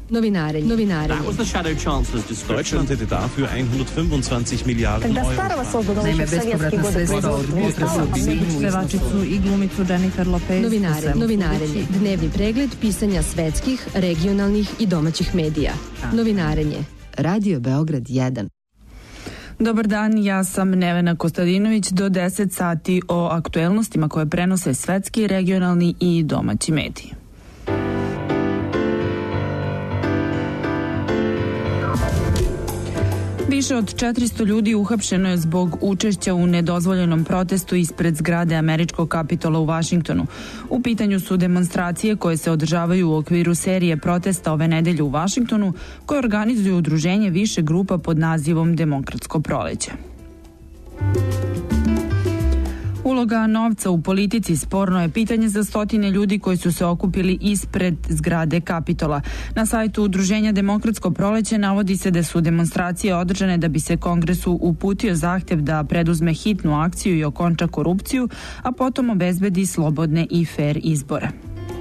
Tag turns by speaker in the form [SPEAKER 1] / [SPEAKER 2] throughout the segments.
[SPEAKER 1] Novinarenje.
[SPEAKER 2] That was the shadow chancellor's description.
[SPEAKER 3] Deutschland hätte dafür 125 Milijarden Euro.
[SPEAKER 4] Naime, bespovratna sredstva od pevačicu i glumicu Jennifer Lopez.
[SPEAKER 1] Novinarenje. Dnevni pregled pisanja svetskih, regionalnih i domaćih medija. Novinarenje. Radio Beograd 1.
[SPEAKER 4] Dobar dan, ja sam Nevena Kostadinović. Do 10 sati o aktuelnostima koje prenose svetski, regionalni i domaći mediji. Više od 400 ljudi uhapšeno je zbog učešća u nedozvoljenom protestu ispred zgrade američkog kapitola u Vašingtonu. U pitanju su demonstracije koje se održavaju u okviru serije protesta ove nedelje u Vašingtonu, koje organizuju udruženje više grupa pod nazivom Demokratsko proleće. Uloga novca u politici sporno je pitanje za stotine ljudi koji su se okupili ispred zgrade Kapitola. Na sajtu udruženja Demokratsko proleće navodi se da su demonstracije održane da bi se Kongresu uputio zahtev da preduzme hitnu akciju i okonča korupciju, a potom obezbedi slobodne i fer izbore.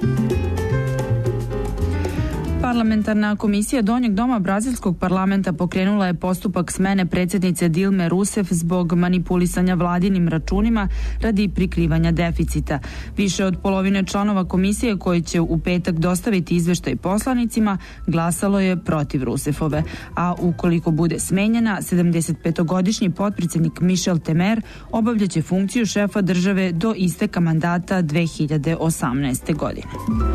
[SPEAKER 4] Parlamentarna komisija Donjeg doma brazilskog parlamenta pokrenula je postupak smene predsjednice Dilme Rousseff zbog manipulisanja vladinim računima radi prikrivanja deficita. Više od polovine članova komisije koji će u petak dostaviti izveštaj poslanicima glasalo je protiv Rousseffove, a ukoliko bude smenjena, 75-godišnji potpredsjednik Michel Temer obavljaće funkciju šefa države do isteka mandata 2018. godine.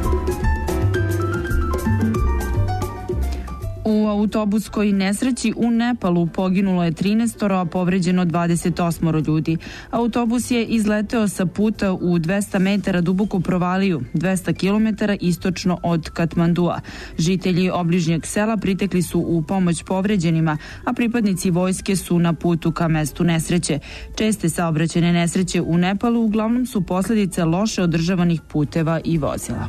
[SPEAKER 4] U autobuskoj nesreći u Nepalu poginulo je 13, a povređeno 28 ljudi. Autobus je izleteo sa puta u 200 metara duboku provaliju, 200 km istočno od Katmandua. Žitelji obližnjeg sela pritekli su u pomoć povređenima, a pripadnici vojske su na putu ka mestu nesreće. Česte saobraćajne nesreće u Nepalu uglavnom su posljedice loše održavanih puteva i vozila.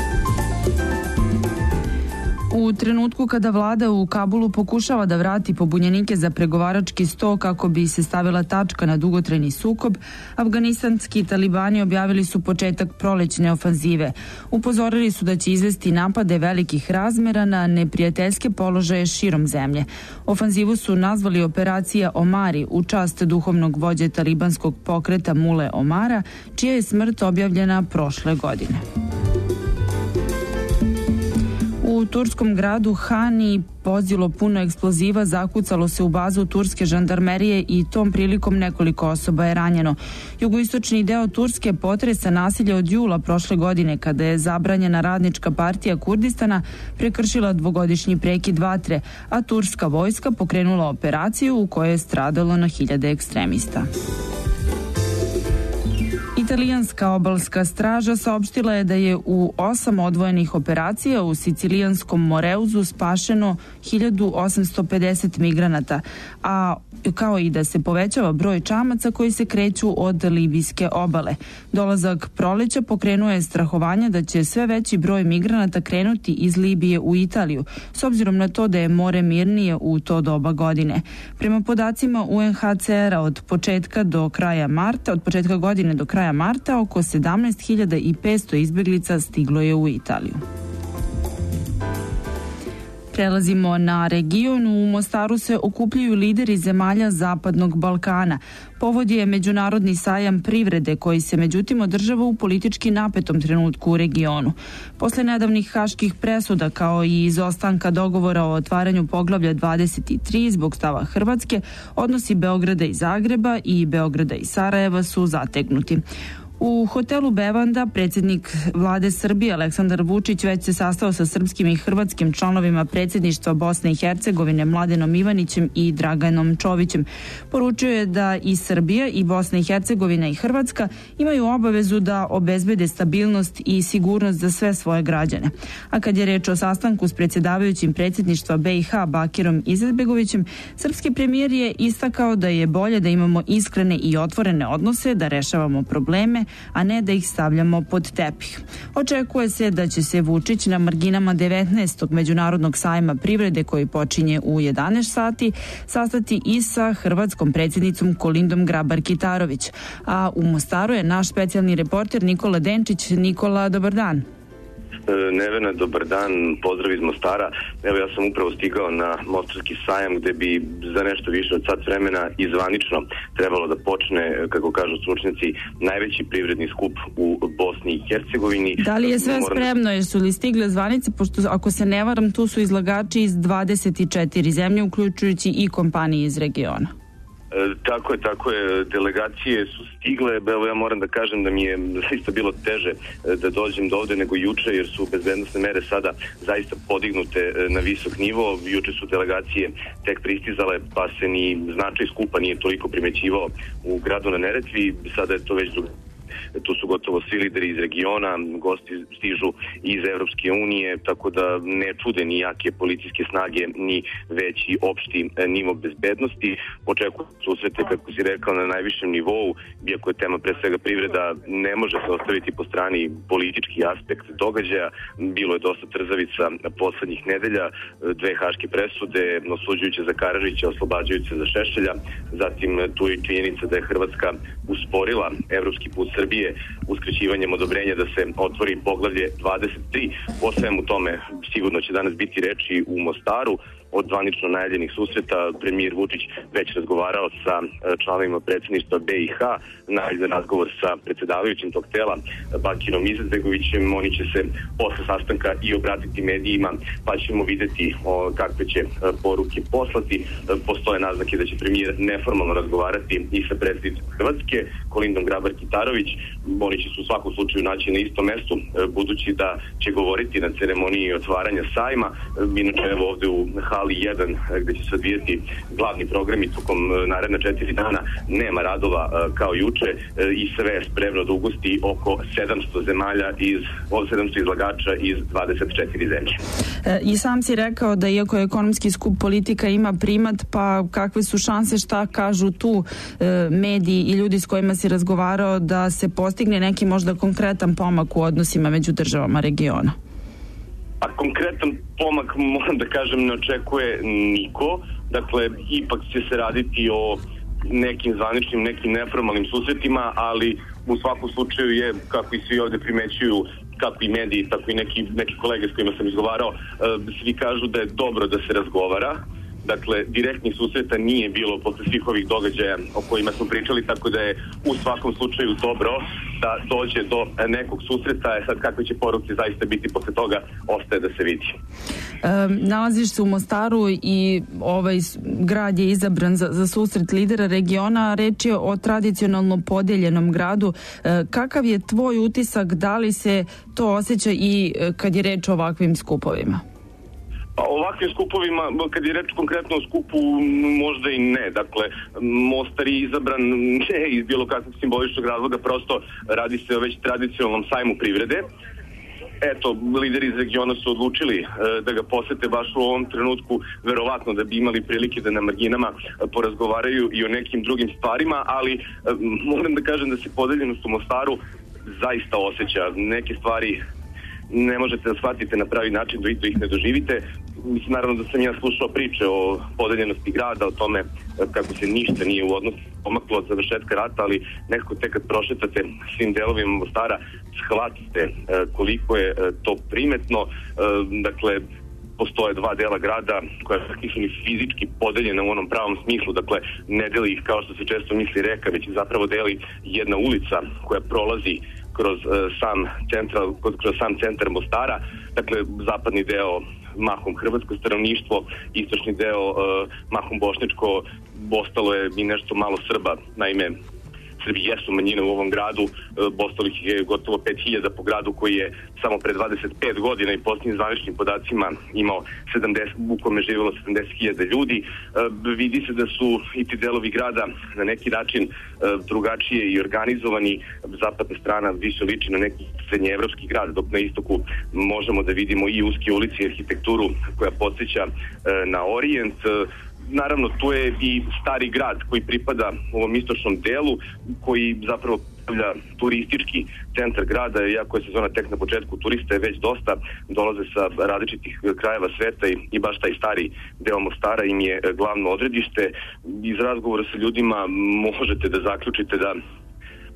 [SPEAKER 4] U trenutku kada vlada u Kabulu pokušava da vrati pobunjenike za pregovarački sto kako bi se stavila tačka na dugotrajni sukob, afganistanski talibani objavili su početak prolećne ofanzive. Upozorili su da će izvesti napade velikih razmera na neprijateljske položaje širom zemlje. Ofanzivu su nazvali operacija Omari u čast duhovnog vođe talibanskog pokreta Mule Omara, čija je smrt objavljena prošle godine. U turskom gradu Hani vozilo puno eksploziva zakucalo se u bazu turske žandarmerije i tom prilikom nekoliko osoba je ranjeno. Jugoistočni deo Turske potresa nasilje od jula prošle godine kada je zabranjena radnička partija Kurdistana prekršila dvogodišnji prekid vatre, a turska vojska pokrenula operaciju u kojoj je stradalo na hiljade ekstremista. Italijanska obalska straža saopštila je da je u 8 odvojenih operacija u sicilijanskom Moreuzu spašeno 1850 migranata, a kao i da se povećava broj čamaca koji se kreću od libijske obale. Dolazak proleća pokrenuo je strahovanje da će sve veći broj migranata krenuti iz Libije u Italiju, s obzirom na to da je more mirnije u to doba godine. Prema podacima UNHCR-a od početka godine do kraja marta oko 17.500 izbjeglica stiglo je u Italiju. Prelazimo na region. U Mostaru se okupljaju lideri zemalja Zapadnog Balkana. Povod je Međunarodni sajam privrede koji se međutim održava u politički napetom trenutku u regionu. Posle nedavnih haških presuda kao i izostanka dogovora o otvaranju poglavlja 23 zbog stava Hrvatske, odnosi Beograda i Zagreba i Beograda i Sarajeva su zategnuti. U hotelu Bevanda predsjednik vlade Srbije Aleksandar Vučić već se sastao sa srpskim i hrvatskim članovima predsjedništva Bosne i Hercegovine Mladenom Ivanićem i Draganom Čovićem. Poručio je da i Srbija i Bosna i Hercegovina i Hrvatska imaju obavezu da obezbede stabilnost i sigurnost za sve svoje građane. A kad je reč o sastanku s predsjedavajućim predsjedništva BiH Bakirom Izetbegovićem, srpski premijer je istakao da je bolje da imamo iskrene i otvorene odnose, da rešavamo probleme, a ne da ih stavljamo pod tepih. Očekuje se da će se Vučić na marginama 19. Međunarodnog sajma privrede koji počinje u 11 sati sastati i sa hrvatskom predsjednicom Kolindom Grabar-Kitarović. A u Mostaru je naš specijalni reporter Nikola Denčić. Nikola, dobar dan.
[SPEAKER 5] Nevena, dobar dan, pozdrav iz Mostara. Evo, ja sam upravo stigao na Mostarski sajam gde bi za nešto više od sat vremena i zvanično trebalo da počne, kako kažu stručnjaci, najveći privredni skup u Bosni i Hercegovini.
[SPEAKER 4] Da li je sve spremno? Jesu li stigle zvanice? Pošto, ako se ne varam, tu su izlagači iz 24 zemlje, uključujući i kompanije iz regiona.
[SPEAKER 5] Tako je, delegacije su stigle. Evo, ja moram da kažem da mi je zaista bilo teže da dođem do ovde nego juče, jer su bezbednosne mere sada zaista podignute na visok nivo. Juče su delegacije tek pristizale, pa se ni značaj skupa nije toliko primećivao u gradu na Neretvi. Sada je to već drugo. Tu su gotovo svi lideri iz regiona, gosti stižu iz Evropske unije, tako da ne čude ni jake policijske snage, ni veći opšti nivo bezbednosti. Očekuju susrete, kako si rekao, na najvišem nivou, iako je tema pre svega privreda, ne može se ostaviti po strani politički aspekt događaja. Bilo je dosta trzavica poslednjih nedelja, 2 haške presude, osuđujuće za Karadžića, oslobađajuće za Šešelja. Zatim tu je činjenica da je Hrvatska usporila evropski put Srbije uskraćivanjem odobrenja da se otvori poglavlje 23. O svemu tome sigurno će danas biti reči u Mostaru. Od zvanično najavljenih susreta premijer Vučić već razgovarao sa članovima predsjedništva BiH, najavljen razgovor sa predsjedavajućim tog tela Bakirom Izetbegovićem. Oni će se posle sastanka i obratiti medijima, pa ćemo videti kakve će poruke poslati. Postoje naznake da će premijer neformalno razgovarati i sa predsjednicom Hrvatske, Kolindom Grabar-Kitarović. Oni će se u svakom slučaju naći na istom mestu, budući da će govoriti na ceremoniji otvaranja sajma. Inače, evo ovde u hali 1, gde će se odvijati glavni programi tokom naredna 4 dana, nema radova kao juče i sve je spremno da ugosti oko 700 zemalja iz 700 izlagača iz 24 zemlje.
[SPEAKER 4] I sam si rekao da iako je ekonomski skup, politika ima primat, pa kakve su šanse, šta kažu tu mediji i ljudi s kojima si razgovarao da se postigne neki možda konkretan pomak u odnosima među državama regiona?
[SPEAKER 5] A konkretan pomak, moram da kažem, ne očekuje niko. Dakle, ipak će se raditi o nekim zvaničnim, nekim neformalnim susretima, ali u svakom slučaju je, kako i svi ovde primećuju, kako i mediji, tako i neki kolege s kojima sam izgovarao, svi kažu da je dobro da se razgovara. Dakle, direktnih susreta nije bilo posle svih ovih događaja o kojima smo pričali, tako da je u svakom slučaju dobro da dođe do nekog susreta. Sad kakve će poruke zaista biti posle toga, ostaje da se vidi.
[SPEAKER 4] Nalaziš se u Mostaru i ovaj grad je izabran za susret lidera regiona. Reč je o tradicionalno podeljenom gradu. Kakav je tvoj utisak, da li se to osjeća i kad je reč o ovakvim skupovima?
[SPEAKER 5] Pa ovakvim skupovima, kad je reč konkretno o skupu, možda i ne. Dakle, Mostar je izabran ne iz bilo kakvog simboličnog razloga, prosto radi se o već tradicionalnom sajmu privrede. Eto, lideri iz regiona su odlučili da ga posete baš u ovom trenutku, verovatno da bi imali prilike da na marginama porazgovaraju i o nekim drugim stvarima, ali moram da kažem da se podeljenost u Mostaru zaista osjeća. Neke stvari ne možete da shvatite na pravi način, da ih ne doživite. Mislim, naravno da sam ja slušao priče o podeljenosti grada, o tome kako se ništa nije u odnosu pomaklo od završetka rata, ali nekako tek kad prošetate svim delovima Mostara, shvatite koliko je to primetno. Dakle, postoje 2 dela grada koja nisu ni fizički podeljena u onom pravom smislu, dakle ne deli ih kao što se često misli reka, već zapravo deli jedna ulica koja prolazi kroz sam centar Mostara. Dakle, zapadni deo mahom hrvatsko stanovništvo, istočni deo mahom bošnjačko, ostalo je i nešto malo Srba. Naime, Srbi jesu manjine u ovom gradu, ostalih je gotovo 5000 po gradu koji je samo pre 25 godina i posljednjim zvaničnim podacima imao u kome živjelo 70.000 ljudi. Vidi se da su i ti delovi grada na neki način drugačije i organizovani. Zapadna strana više liči na neki srednjeevropski grad, dok na istoku možemo da vidimo i uske ulici i arhitekturu koja podsjeća na Orijent. Naravno, tu je i stari grad koji pripada ovom istočnom delu, koji zapravo predstavlja turistički centar grada, iako je sezona tek na početku, turista je već dosta, dolaze sa različitih krajeva sveta i baš taj stari deo Mostara im je glavno odredište. Iz razgovora sa ljudima možete da zaključite da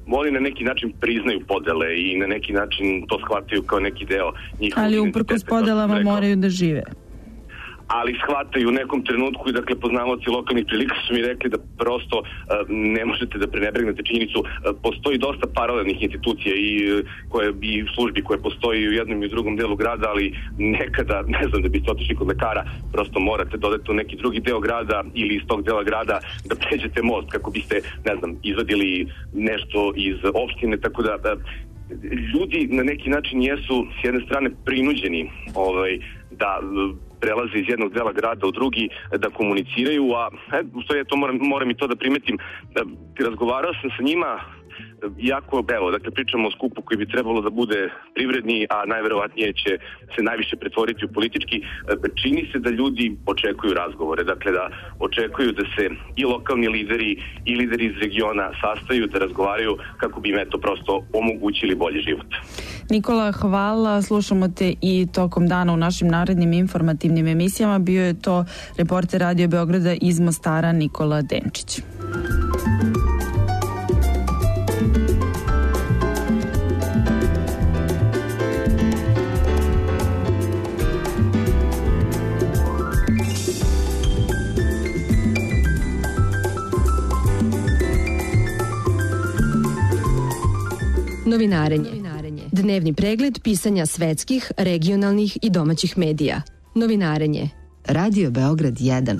[SPEAKER 5] oni na neki način priznaju podele i na neki način to shvataju kao neki deo njihovog
[SPEAKER 4] identiteta. Ali uprkos podelama moraju da žive.
[SPEAKER 5] Ali shvataju u nekom trenutku i dakle poznavaoci lokalnih prilika su mi rekli da prosto ne možete da prenebregnete činjenicu. Postoji dosta paralelnih institucija i službi koje postoji u jednom i u drugom delu grada, ali nekada, ne znam, da biste otišli kod lekara, prosto morate dodati u neki drugi deo grada ili iz tog dela grada da pređete most kako biste, ne znam, izvadili nešto iz opštine, tako da ljudi na neki način jesu s jedne strane prinuđeni da prelaze iz jednog dela grada u drugi, da komuniciraju, a u stvari ja to moram i to da primetim, razgovarao sam sa njima jako, dakle pričamo o skupu koji bi trebalo da bude privredni, a najverovatnije će se najviše pretvoriti u politički. Čini se da ljudi očekuju razgovore, dakle da očekuju da se i lokalni lideri i lideri iz regiona sastaju, da razgovaraju kako bi im prosto omogućili bolji život.
[SPEAKER 4] Nikola, hvala. Slušamo te i tokom dana u našim narednim informativnim emisijama. Bio je to reporter Radio Beograda iz Mostara Nikola Denčić.
[SPEAKER 1] Novinarenje. Dnevni pregled pisanja svetskih, regionalnih i domaćih medija. Novinarenje. Radio Beograd 1.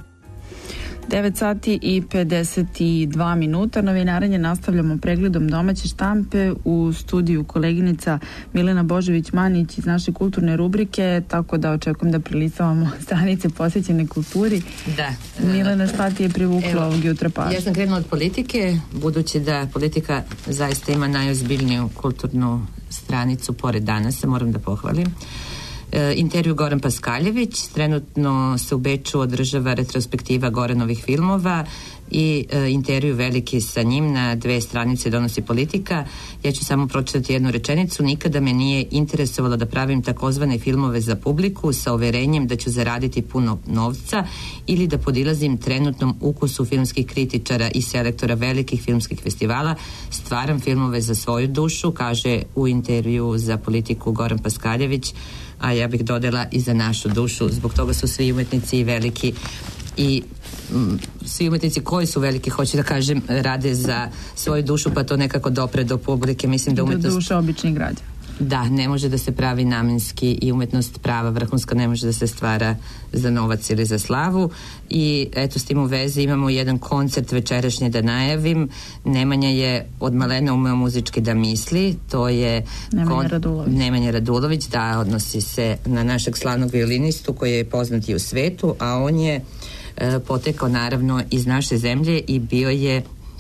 [SPEAKER 4] 9 sati i 52 minuta. Novinarenje nastavljamo pregledom domaće štampe. U studiju koleginica Milena Božović-Manić iz naše kulturne rubrike, tako da očekujem da prelistavamo stranice posvećene kulturi.
[SPEAKER 6] Da.
[SPEAKER 4] Milena, šta ti je privuklo ovog jutra pažnju?
[SPEAKER 6] Ja sam krenula od politike, budući da politika zaista ima najozbiljniju kulturnu stranicu pored Danasa, moram da pohvalim. Intervju Goran Paskaljević, trenutno se u Beču održava retrospektiva Goranovih filmova i intervju veliki sa njim na 2 stranice donosi politika. Ja ću samo pročitati jednu rečenicu. Nikada me nije interesovalo da pravim takozvane filmove za publiku sa uverenjem da ću zaraditi puno novca ili da podilazim trenutnom ukusu filmskih kritičara i selektora velikih filmskih festivala. Stvaram filmove za svoju dušu, kaže u intervju za politiku Goran Paskaljević, a ja bih dodala i za našu dušu. Zbog toga su svi umetnici veliki i svi umetnici koji su veliki, hoću da kažem, rade za svoju dušu, pa to nekako dopre do publike. Mislim da umetnost...
[SPEAKER 4] do duša običnih građana.
[SPEAKER 6] Da, ne može da se pravi namenski i umetnost prava vrhunska ne može da se stvara za novac ili za slavu. I eto, s tim u vezi imamo jedan koncert večerašnje da najavim. Nemanja je od malena umeo muzički da misli. To je Nemanja Radulović, da, odnosi se na našeg slavnog violinistu koji je poznat i u svetu, a on je potekao naravno iz naše zemlje i bio je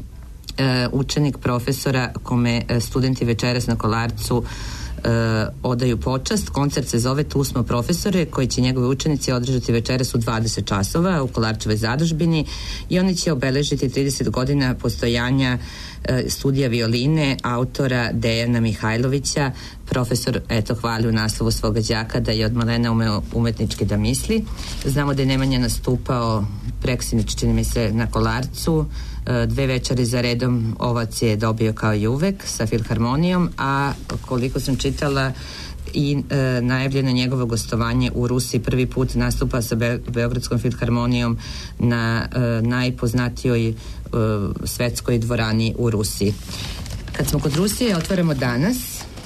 [SPEAKER 6] učenik profesora kome studenti večeras na Kolarcu odaju počast. Koncert se zove Tu smo profesore, koji će njegovi učenici održati večeras u 20 časova u Kolarčevoj zadužbini i oni će obeležiti 30 godina postojanja studija violine autora Dejana Mihajlovića. Profesor, eto, hvali u naslovu svoga đaka da je od malena umeo umetnički da misli. Znamo da je Nemanja nastupao preksinoć, čini mi se, na Kolarcu. 2 večeri za redom ovac je dobio kao i uvek sa Filharmonijom, a koliko sam čitala i najavljeno njegovo gostovanje u Rusiji, prvi put nastupa sa Beogradskom Filharmonijom na najpoznatijoj svetskoj dvorani u Rusiji. Kad smo kod Rusije, otvaramo danas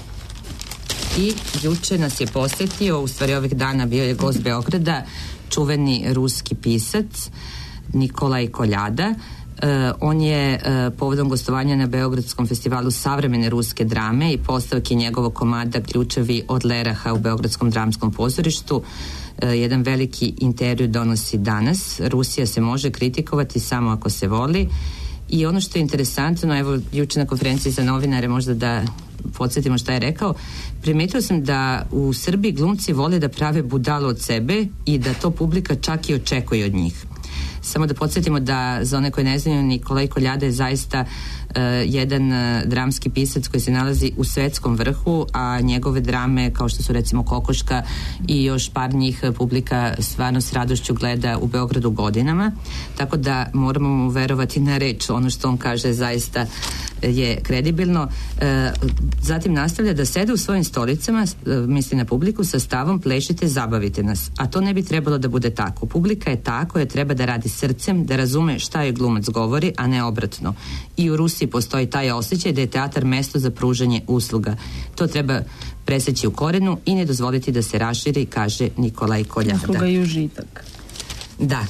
[SPEAKER 6] i juče nas je posjetio, u stvari ovih dana bio je gost Beograda, čuveni ruski pisac Nikolaj Koljada. On je povodom gostovanja na Beogradskom festivalu savremene ruske drame i postavke njegovog komada Ključevi od Leraha u Beogradskom dramskom pozorištu jedan veliki intervju donosi danas. Rusija se može kritikovati samo ako se voli. I ono što je interesantno, evo juče na konferenciji za novinare, možda da podsjetimo šta je rekao, primetio sam da u Srbiji glumci vole da prave budalu od sebe i da to publika čak i očekuje od njih. Samo da podsjetimo da za one koji ne znaju, Nikolaj Koljada je zaista jedan dramski pisac koji se nalazi u svetskom vrhu, a njegove drame, kao što su recimo Kokoška i još par njih, publika stvarno s radošću gleda u Beogradu godinama, tako da moramo mu verovati na reč. Ono što on kaže zaista je kredibilno. Zatim nastavlja da sede u svojim stolicama, misli na publiku, sa stavom plešite, zabavite nas. A to ne bi trebalo da bude tako. Publika je ta koja treba da radi srcem, da razume šta je glumac govori, a ne obratno. I u Rusiji postoji taj osjećaj da je teatar mesto za pružanje usluga. To treba preseći u korenu i ne dozvoliti da se raširi, kaže Nikolaj Koljada.
[SPEAKER 4] Usluga i užitak.
[SPEAKER 6] Da.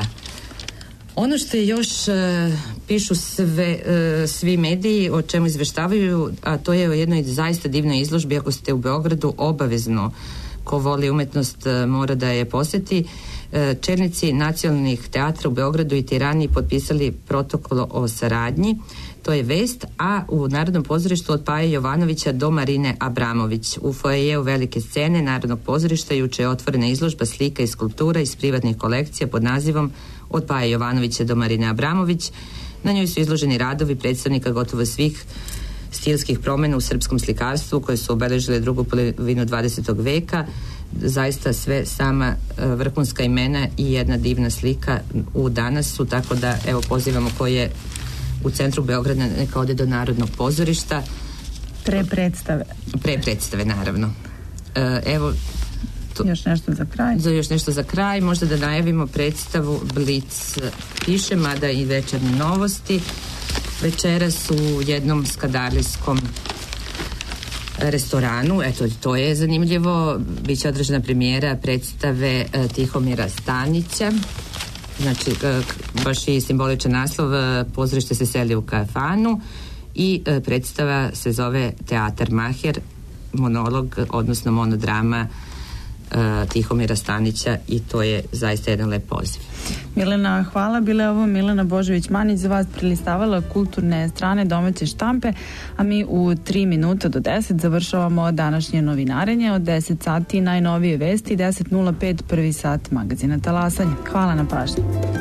[SPEAKER 6] Ono što je još pišu svi mediji, o čemu izveštavaju, a to je o jednoj zaista divnoj izložbi. Ako ste u Beogradu, obavezno, ko voli umetnost mora da je poseti. Čelnici nacionalnih teatra u Beogradu i Tirani potpisali protokol o saradnji, to je vest, a u Narodnom pozorištu od Paje Jovanovića do Marine Abramović. U foajeu velike scene Narodnog pozorišta juče je otvorena izložba slika i skulptura iz privatnih kolekcija pod nazivom Od Paje Jovanovića do Marine Abramović. Na njoj su izloženi radovi predstavnika gotovo svih stilskih promjena u srpskom slikarstvu koje su obeležile drugu polovinu 20. veka. Zaista sve sama vrhunska imena i jedna divna slika u danas su, tako da evo pozivamo ko je u centru Beograda neka ode do Narodnog pozorišta.
[SPEAKER 4] Pre predstave, naravno.
[SPEAKER 6] Evo
[SPEAKER 4] još nešto za kraj.
[SPEAKER 6] Još nešto za kraj, možda da najavimo predstavu Blic piše, mada i večernje novosti. Večeras u jednom skadarlijskom restoranu, eto, to je zanimljivo, biće održana premijera predstave Tihomira Stanića, znači baš i simboličan naslov, pozorište se seli u kafanu i predstava se zove Teatar Maher, monolog, odnosno monodrama Tihomira Stanića, i to je zaista jedan lep poziv.
[SPEAKER 4] Milena, hvala. Bila je ovo Milena Božović-Manić, za vas prelistavala kulturne strane domaće štampe, a mi u 3 minuta do 10 završavamo današnje novinarenje. Od 10 sati najnovije vesti, 10:05 prvi sat magazina Talasanje. Hvala na pažnji.